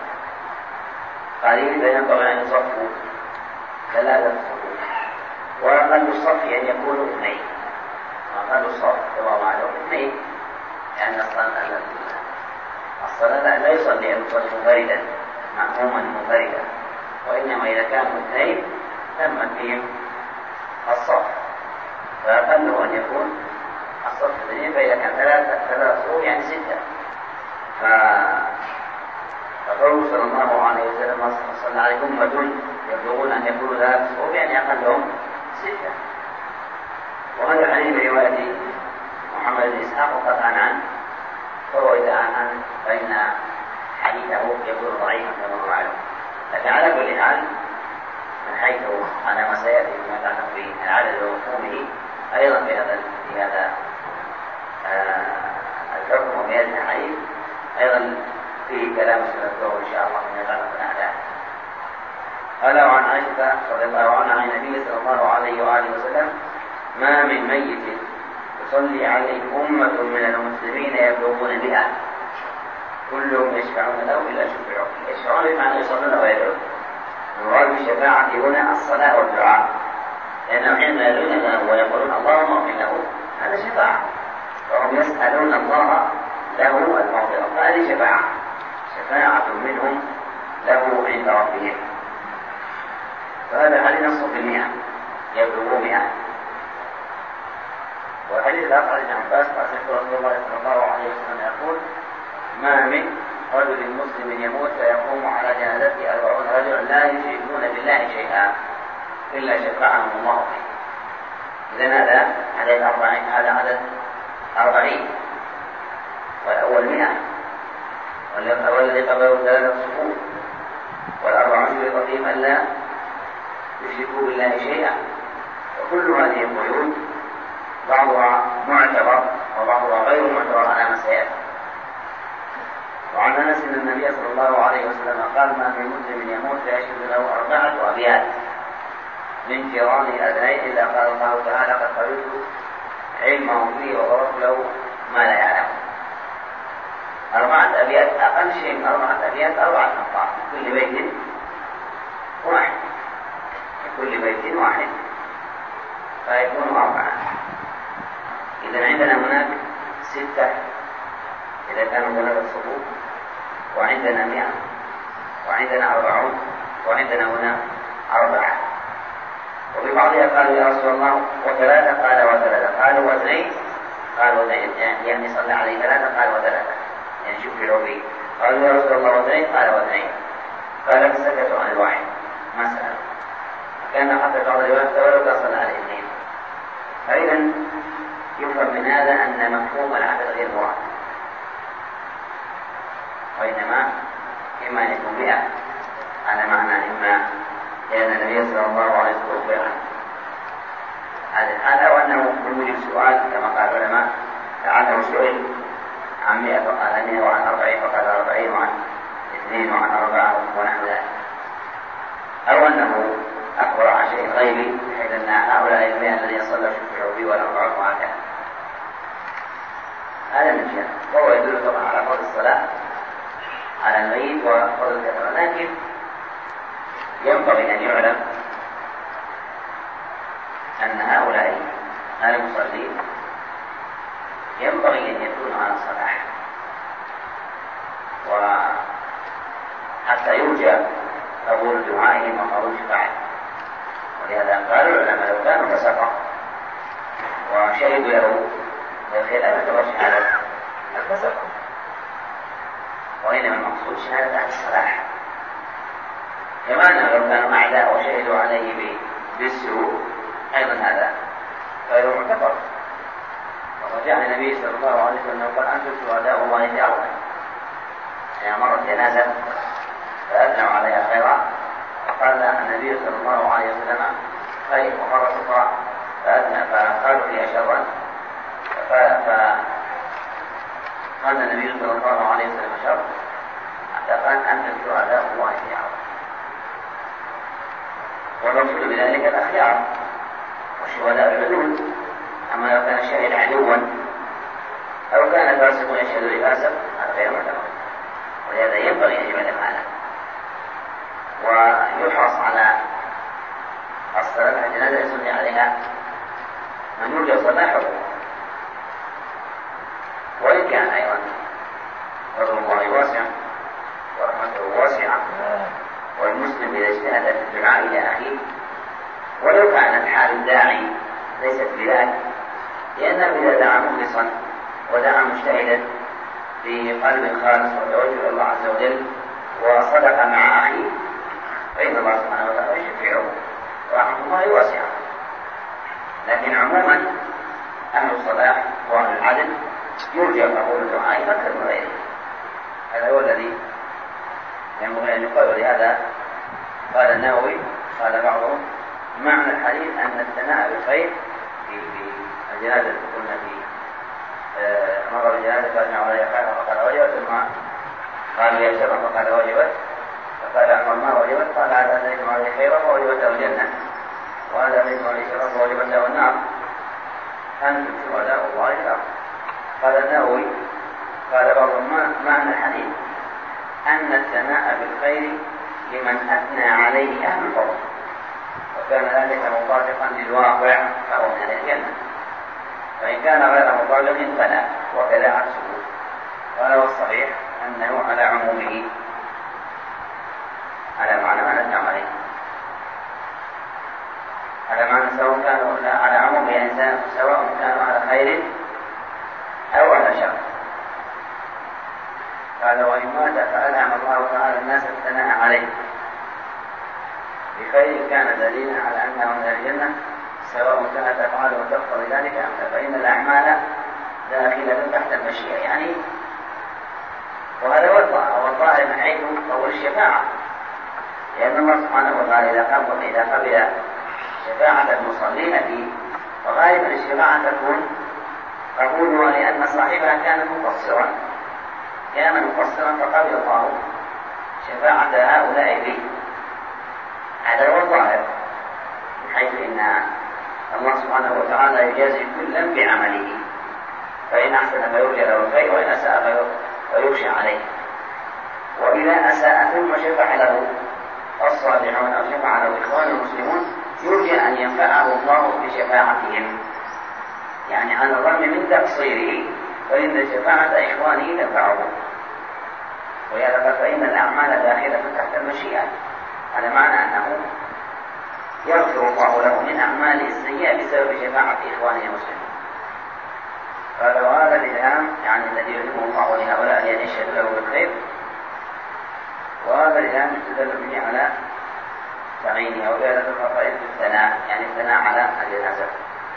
قليل فينبغي أن يصفوا ثلاثة صفوف، وأقل الصف أن يكونوا اثنين. أقل الصف كما معلوم اثنين، لأن الصلاة لا يصلي المصلي منفردا مأموما منفردا، وإنما إذا كانوا اثنين تم فيهم الصف، فأقله أن يكون الصف اثنين. فإذا كان ثلاثة ثلاثة صفوف يعني ستة. فقوله صلى الله عليه وسلم: صلى عليكم أمة يبلغون أن يكونوا ثلاثة صفوف يعني أقلهم ستة. وهذا الحديث رواية محمد بن إسحاق قطعا عنه، فهو إذا عن فإن حديثه يكون ضعيفا كما معلوم. لكن على كل حال من حيث على ما سيأتي فيما يتعلق بالعدد ومفهومه أيضا في هذا في هذا الحكم وفي هذا الحديث أيضا فيه كلام سنذكره إن شاء الله فيما يتعلق بالأعداد. قال: وعن عائشة رضي الله عنها عن النبي صلى الله عليه وآله وسلم: ما من ميت يصلي عليه أمة من المسلمين يبلغون بها كلهم يشفعون له إلا شفعوا. يشفعون بمعنى يصلون ويدعون. المراد بالشفاعة هنا الصلاة والدعاء، لأنهم حينما يدعون له ويقولون اللهم اغفر له هذا شفاعة، فهم يسألون الله له المغفرة، فهذه شفاعة شفاعة منهم له عند ربهم. فهذا الحديث نص في المئة يبلغوا مئة. والحديث الآخر عن ابن عباس قال: سمعت رسول الله صلى الله عليه وسلم يقول: ما من رجل مسلم يموت فيقوم على جنازته أربعون رجلا لا يشركون بالله شيئا إلا شفعهم الله فيه. إذن هذا عدد أربعين، هذا عدد أربعين، والأول مئة، والذي قبله ثلاثة صفوف، والأربعون يقضيهم أن لا يشركوا بالله شيئا. وكل هذه القيود بعضها معتبر وبعضها غير معتبر على ما سيأتي. وعن أنس أن النبي صلى الله عليه وسلم قال: ما من مسلم يموت فيشهد له أربعة أبيات من جيران الأذنين إلا قال الله تعالى: قد قبلت علمه فيه وغفرت له ما لا يعلم. أربعة أبيات، أقل شيء من أربعة أبيات أربعة أنفار، كل بيت واحد، كل بيت واحد، فيكون أربعة. إذا عندنا هناك ستة إذا كانوا ثلاثة صفوف، وعندنا مئة وعندنا أربعون وعندنا هنا أربعة. وفي بعضها قالوا يا رسول الله وثلاثة، قال وثلاثة، قالوا واثنين، قال واثنين، يعني صلى عليه ثلاثة، قال وثلاثة، يعني شوف في العربي. قالوا يا رسول الله واثنين، قال واثنين، قال فسكتوا عن الواحد ما سأل، كان حتى بعض الروايات ولو كان صلى عليه اثنين. فإذا يفهم من هذا أن مفهوم العدد غير مراد، وإنما إما أن يكون مئة على معنى إما لأن النبي صلى الله عليه وسلم أخبر عنه هذا الحالة، وأنه من وجه السؤال كما قال العلماء لعله سئل عن مئة فقال مئة، وعن أربعين فقال أربعين، وعن اثنين، وعن أربعة، ونحو ذلك، أو أنه أخبر عن شيء غيبي بحيث أن هؤلاء المئة الذين صلوا في العربي والأربعة وهكذا. هذا من جهة، وهو يدل طبعا على فضل الصلاة على الميت وفضل الكفر. لكن ينبغي أن يعلم أن هؤلاء المصلين ينبغي أن يكونوا على الصلاح، وحتى يرجى قبول دعائهم وقبول شفاعتهم. ولهذا قال العلماء لو كانوا فسقا وشهدوا له بالخير لا يعتبر شهادة الفسق، وإنما المقصود شهادة عن الصلاح. كما أنه لو كانوا أعداء وشهدوا عليه بالسوء أيضا هذا غير معتبر. وجاء النبي صلى الله عليه وسلم قال أنتم شهداء الله في أرضه، يعني مرت جنازة فأثنوا عليها خيرا فقال النبي صلى الله عليه وسلم خير، ومرت أخرى فأثنى فقالوا فيها شرا فقال النبي صلى الله عليه وسلم شر حتى قال أنتم شهداء الله في أرضه. والرسول بذلك الأخيار والشهداء العدول. أما لو كان الشهيد عدوا أو كان فاسق يشهد لفاسق هذا غير معتبر، ولهذا ينبغي أن يعلم هذا ويحرص على الصلاة على الجنازة يصلي عليها من يرجى صلاحه. وإن كان أيضا فضل الله واسع ورحمته واسعة، والمسلم إذا اجتهد في الدعاء إلى أخيه ولو كانت حال الداعي ليست بذلك، لأنه إذا دعا مخلصا ودعا مجتهدا بقلب خالص وتوجه إلى الله عز وجل وصدق مع أخيه فإن الله سبحانه وتعالى يشفعه ورحمة الله واسعة. لكن عموما أهل الصلاح وأهل العدل يرجى قبول الدعاء أكثر من غيره. هذا هو الذي ينبغي أن يقال. ولهذا قال النووي قال بعضهم معنى الحديث أن الثناء بالخير في الجنازة قلنا في مر بالجنازة فأثنى عليها خيرا فقال وجبت، ثم قالوا يا شر فقال وجبت، فقال عمر ما وجبت، قال هذا أثنيتم عليه خيرا فوجبت له الجنة، وهذا أثنيتم عليه شرا فوجبت له النار، أنتم شهداء الله في الأرض. قال النووي قال بعضهم معنى الحديث أن الثناء بالخير لمن أثنى عليه أهل الفضل، وكان ذلك مطابقا للواقع فهو من الجنة، فإن كان غير مطابق فلا، وكذا عكسه. قال والصحيح أنه على عمومه على معنى ما نتعلم عليه، على معنى سواء كانوا على عموم الإنسان سواء كانوا على خير أو على شر. قال وإن مات فألهم الله تعالى الناس الثناء عليه بخير كان دليلا على أنه من الجنة سواء كانت أفعاله تقتضي ذلك أم لا، فإن الأعمال داخلة تحت المشيئة يعني. وهذا هو الظاهر من حيث قول الشفاعة، لأن الله سبحانه وتعالى إذا قبل إذا قبل شفاعة المصلين فيه وغالبا الشفاعة تكون قبولها لأن صاحبها كان مقصرا كان مقصرا فقبل الله شفاعة هؤلاء فيه. هذا هو الظاهر من حيث إن الله سبحانه وتعالى يجازي كلا بعمله، فإن أحسن فيرجى له الخير وإن أساء فيخشى عليه. وإذا أساء ثم شفع له الصالحون أو شفع له إخوان المسلمون يرجى أن ينفعه الله بشفاعتهم، يعني على الرغم من تقصيره فإن شفاعة إخوانه تنفعه. ولهذا فإن الأعمال داخلة تحت المشيئة، هذا معنى أنه يغفر الله له من أعماله السيئة بسبب شفاعة إخوانه المسلمين. قال وهذا الإلهام يعني الذي يلهمه الله لهؤلاء أن يشهدوا له بالخير، وهذا الإلهام يستدل به على تعيينه أو زيادة الفضائل في الثناء، يعني الثناء على الجنازة.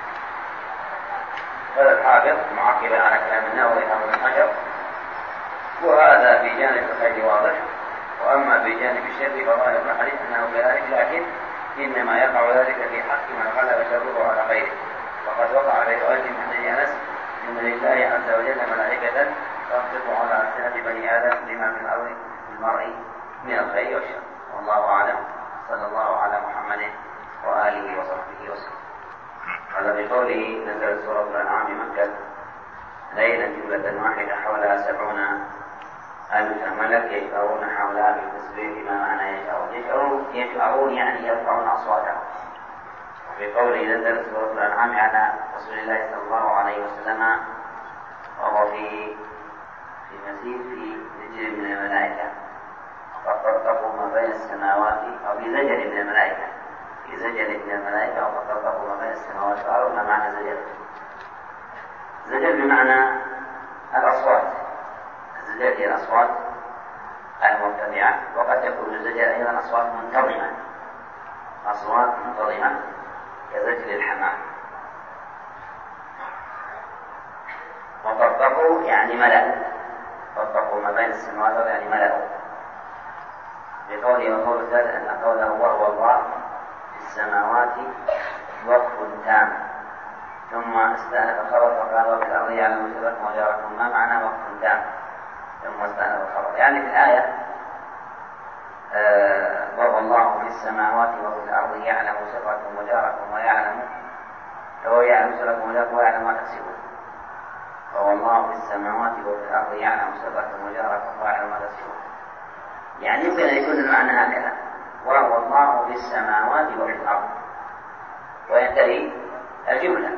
هذا الحافظ معقبا على كلام النووي أو الحجر، وهذا في جانب الخير واضح، وأما في جانب الشر فظاهر الحديث أنه كذلك، لكن إنما يقع ذلك في حق من غلب شره على غيره. وقد وقع في رواية من حديث أنس إن لله عز وجل ملائكة تنطق على ألسنة بني آدم بما في الأرض المرء من الخير والشر. والله أعلم. صلى الله على محمد وآله وصحبه وسلم. هذا بقوله نزلت سورة الأنعام مكة ليلة جملة واحدة حولها سبعون ألف ملك يشعرون حولها بالتسبيح، بما معنى يشعرون يشعرون يعني يرفعون أصواتهم. وفي قوله نزلت سورة الأنعام على رسول الله صلى الله عليه وسلم وهو في في مسير في زجر من الملائكة، وقد ترتقوا ما بين السماوات، أو في زجر من الملائكة في زجر من الملائكة وقد ترتقوا ما بين السماوات والأرض. ما معنى زجر؟ زجر بمعنى الأصوات، الزجر هي الأصوات المرتفعة، وقد تكون الزجر أيضا أصوات منتظمة، أصوات منتظمة كزجر الحمام. وطبقوا يعني ملأ، طبقوا ما بين السماوات يعني ملأوا. بقوله وقول الثالث أن قوله وهو الله في السماوات وقف تام، ثم استأنف الخبر فقال وفي الأرض يعلم سركم وجهركم. ما معنى وقف تام ثم استأنف الخبر؟ يعني في الآية آه وهو الله في السماوات وفي الأرض يعلم سركم وجهركم ويعلم هو يعلم سركم وجهركم ويعلم ما تكسبون. وهو الله في السماوات وفي الأرض يعلم سركم وجهركم ويعلم ما تكسبون. يعني يمكن أن يكون المعنى هكذا: وهو الله في السماوات وفي الأرض، وينتهي الجملة.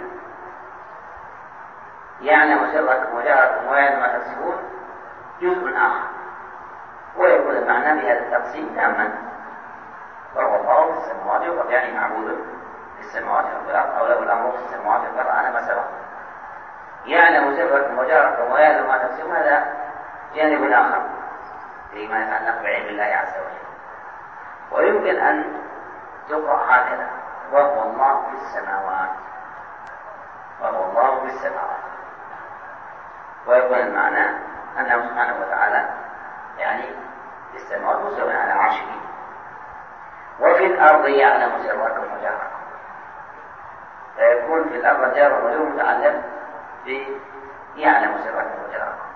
يعلم سركم وجهركم ويعلم ما تكسبون جزء آخر، ويكون المعنى بهذا التقسيم تاما: وهو الله في السماوات والأرض، يعني معبود في السماوات والأرض، أو له الأمر في السماوات والأرض أنا ما سبق. يعلم سركم وجهركم ويعلم ما تكسبون، هذا جانب آخر فيما يتعلق بعلم الله عز وجل. ويمكن أن تقرأ هكذا: وهو الله في السماوات، وهو الله في السماوات، ويكون المعنى أنه سبحانه وتعالى يعني في السماوات مستوى على عرشه. وفي الأرض يعلم سركم وجهركم، فيكون في الأرض جار ومجرور متعلق بيعلم سركم وجهركم.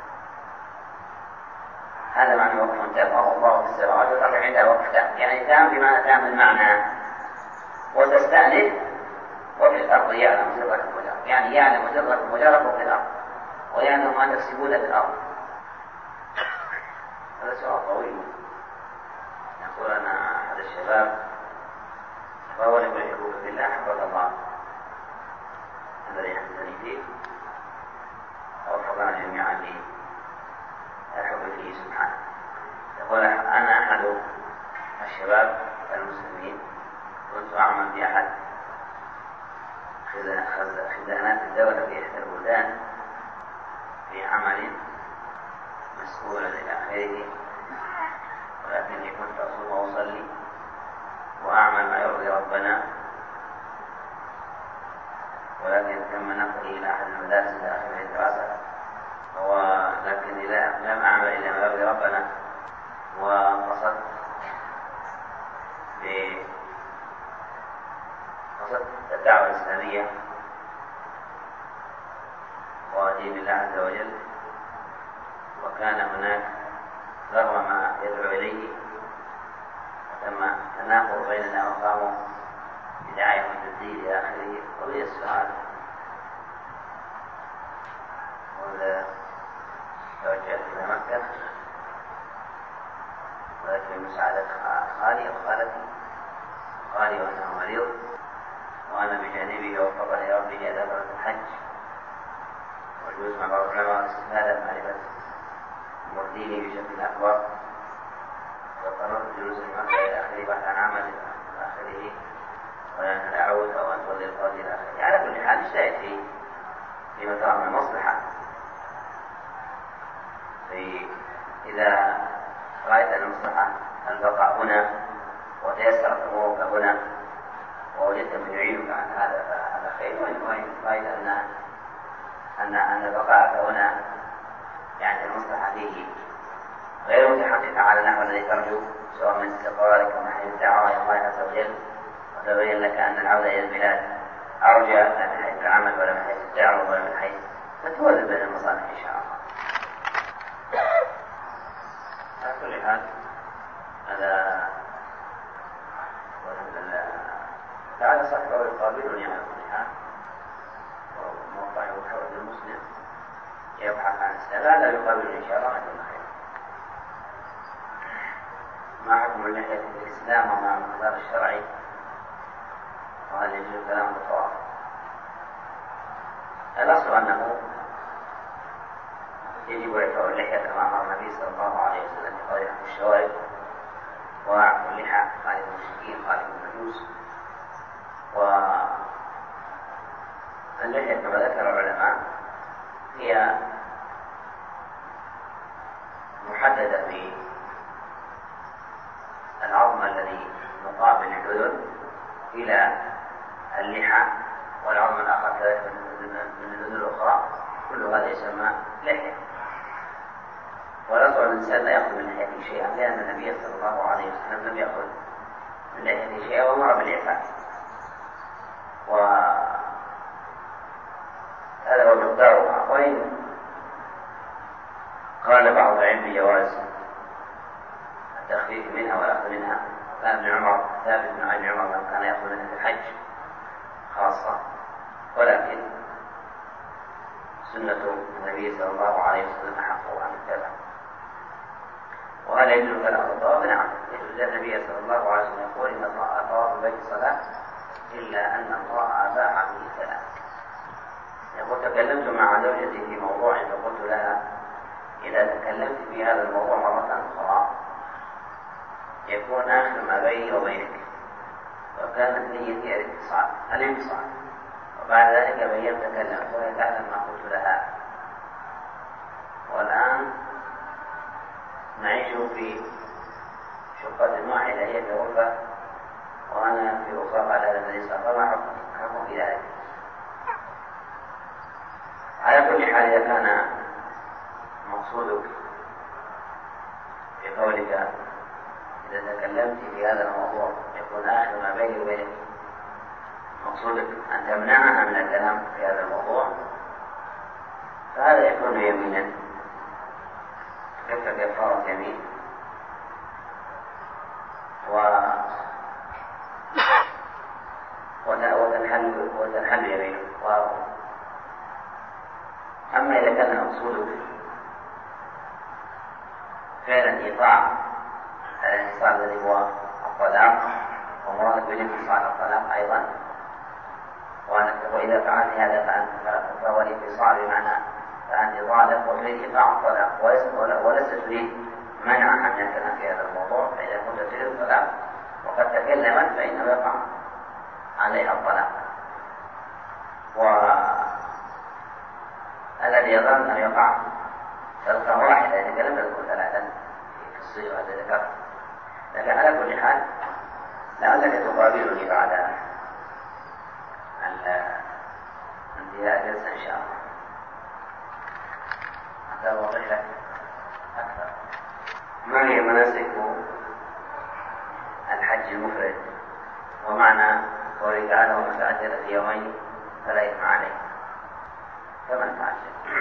هذا معنى وقف تام. وهو الله في السماوات والأرض عندها وقف تام، يعني تام بمعنى تام المعنى. وتستأنف وفي الأرض يعلم سركم وجهركم، يعني يعلم سركم وجهركم في الأرض ويعلم ما تكسبون في الأرض. هذا سؤال طويل. يقول أنا أحد الشباب فهو يقول يحبك في الله حفظ الله الذي يحفظني فيه، أو حفظنا جميعا لي الحب فيه سبحانه. يقول أنا أحد الشباب المسلمين، كنت أعمل في أحد خزانات الدولة في إحدى البلدان في عمل مسؤولا إلى آخره، ولكني كنت أصوم وأصلي وأعمل ما يرضي ربنا، ولكن تم نقلي إلى أحد المدارس داخل الدراسة، ولكني لم أعمل إلا ما يرضي ربنا، وقصدت قصدت الدعوة الإسلامية ودين الله عز وجل. وكان هناك رغم ما يدعو إليه وتم تناقض بيننا وقاموا بدعاية والتبديل إلى آخره. قضية السؤال وإذا توجهت إلى مكة ولكن مساعدة خالي أو خالتي، خالي وأنه مريض وأنا بجانبه وفقني ربي إلى دورة الحج، وجوز مع بعض العلماء الاستفادة معرفة مرديني بشكل أكبر جلوس المكة إلى آخره، بحث عن عمل إلى آخره، وأن أعود أو أن تولي الفرج إلى آخره. على كل حال اجتهد فيه فيما ترى من المصلحة. إذا رأيت أن المصلحة البقاء هنا وتيسرت أمورك هنا ووجدت من يعينك عن هذا فهذا خير، وإن رأيت أن أن أن بقاءك هنا يعني المصلحة فيه غير متحققة على نحو الذي ترجو، سواء من استقرارك ومن حيث الدعوة إلى الله عز وجل، وتبين لك أن العودة إلى البلاد أرجى لا من حيث العمل ولا من حيث الدعوة ولا من حيث، فتوازن بين المصالح إن شاء الله. على كل حال هذا تعالى صحبه ويقابلني على كل حال، وموقعه حول المسلم يبحث عن السلام، لا يقابلني إن شاء الله عند الخير. ما حكم اللحية في الإسلام وما المقدار الشرعي، وهل يجوز كلام الطواف؟ الأصل أنه يجب إعفاء اللحية كما أمر النبي صلى الله عليه وسلم بقول عفو الشوارب وعفو اللحى، خالف المشركين خالف المجوس. واللحية كما ذكر العلماء هي محددة بالعظم الذي مقابل الأذن إلى اللحى، والعظم الآخر كذلك من الأذن الأخرى، كل هذا يسمى لحية. والأصل الإنسان لا يأخذ من لحيته شيئا، لأن النبي صلى الله عليه وسلم لم يأخذ من لحيته شيئا وأمر بالإعفاء، وهذا هو مقدارها. وإن قال بعض العلم بجواز التخفيف منها والأخذ منها، كان ابن عمر ثابت بن ابن عمر كان يأخذ منها في الحج خاصة، ولكن سنة النبي صلى الله عليه وسلم حقه أن يتبع. وهل يجوز كلام الطواف؟ نعم يجوز. النبي صلى الله عليه وسلم يقول إن الله طواف البيت صلاة إلا أن الله أباح به ثلاث. يقول تكلمت مع زوجتي في موضوع فقلت لها إذا تكلمت في هذا الموضوع مرة أخرى يكون آخر ما بيني وبينك، وكانت نيتي الاتصال الانفصال، وبعد ذلك بينت تكلمت وهي تعلم ما قلت لها، والآن نعيش في شقة واحدة هي في غرفة وأنا في أخرى على هذا الذي صار، فما حكم في ذلك؟ على كل حال إذا كان مقصودك في قولك إذا تكلمت في هذا الموضوع يكون آخر ما بيني وبينك مقصودك أن تمنعها من الكلام في هذا الموضوع، فهذا يكون يمينا كفر كفارة يمين، و وتنحل وتنحل يمينه. أما إذا كان مقصودك فعلا إيقاع الانفصال الذي هو الطلاق، ومراد بالانفصال الطلاق أيضا، وإذا فعلت هذا فهو الانفصال بمعنى فأنت طالق وتريد إيقاع الطلاق ولست تريد منعها من الكلام في هذا الموضوع، فإذا كنت تريد الطلاق وقد تكلمت فإنه يقع عليها الطلاق. والذي يظن أن يقع تلقى واحدة يتكلم تذكر ثلاثا في الصيغة التي ذكرت. لكن على كل حال لعلك تقابلني بعد انتهاء الجلسة إن شاء الله حتى أوضح لك أكثر. ما هي مناسك الحج المفرد، ومعنى قوله تعالى ومن تعجل في يومين فلا إثم عليه؟ فمن تعجل.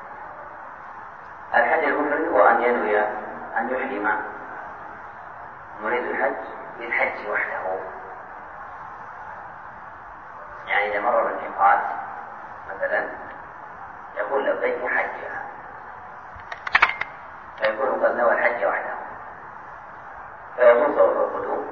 الحج المفرد هو أن ينوي أن يحرم مريد الحج بالحج وحده، يعني إذا مر بالميقات مثلا يقول لبيك حجها، فيكون قد نوى الحج وحده، فيطوف القدوم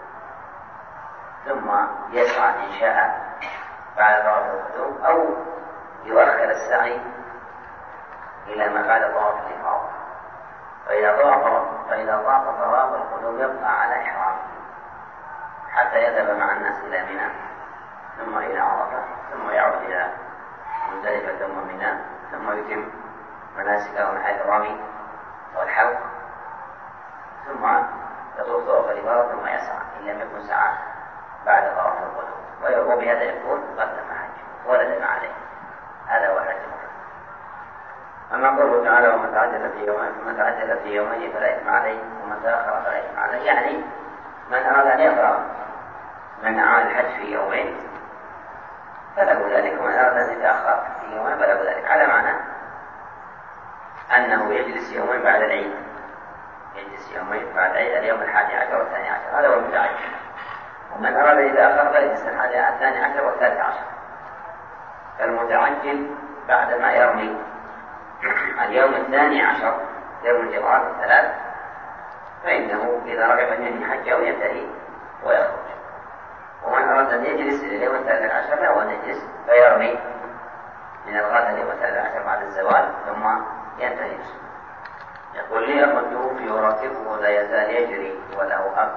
ثم يسعى إن شاء بعد طواف القدوم، أو يؤخر السعي إلى ما بعد طواف الإفاضة. فإذا طاف فإذا طاف طواف القدوم يبقى على إحرام حتى يذهب مع الناس إلى منى ثم إلى عرفة ثم يعود إلى مزدلفة ثم منى ثم يتم مناسكه من حيث الرمي والحلق ثم يطوف طواف الإفاضة ثم يسعى إن لم يكن سعى بعد طواف القدوم وبهذا يكون قدم حج ولا دم عليه. هذا هو الحج. أما قوله تعالى ومن تعجل في يومين فمن تعجل في يومين فلا إثم عليه ومن تأخر فلا إثم عليه، يعني من أراد أن يفرغ من أعمال الحج في يومين فله ذلك، ومن أراد أن يتأخر في يومين فله ذلك، على معنى أنه يجلس يومين بعد العيد، يجلس يومين بعد العيد اليوم الحادي عشر والثاني عشر، هذا هو المتعجل. ومن أراد أن يتأخر فيجلس الثاني عشر والثالث عشر. فالمتعجل بعدما يرمي اليوم الثاني عشر يوم الجمعة الثلاث فإنه إذا رغب أن ينهي حجه ينتهي ويخرج. ومن أراد أن يجلس إلى اليوم الثالث عشر له أن يجلس فيرمي من الغد اليوم الثالث عشر بعد الزوال ثم ينتهي. يقول لي أخذته في وراتبه لا يزال يجري وله أب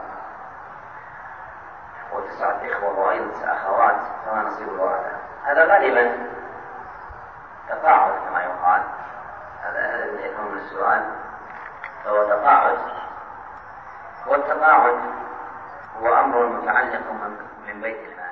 وتسعة إخوة وأيضا تسع أخوات فما نصيب الورثة. هذا غالبا تقاعد كما يقال، هذا هذا من يفهم من السؤال، فهو تقاعد. والتقاعد هو أمر متعلق من بيت المال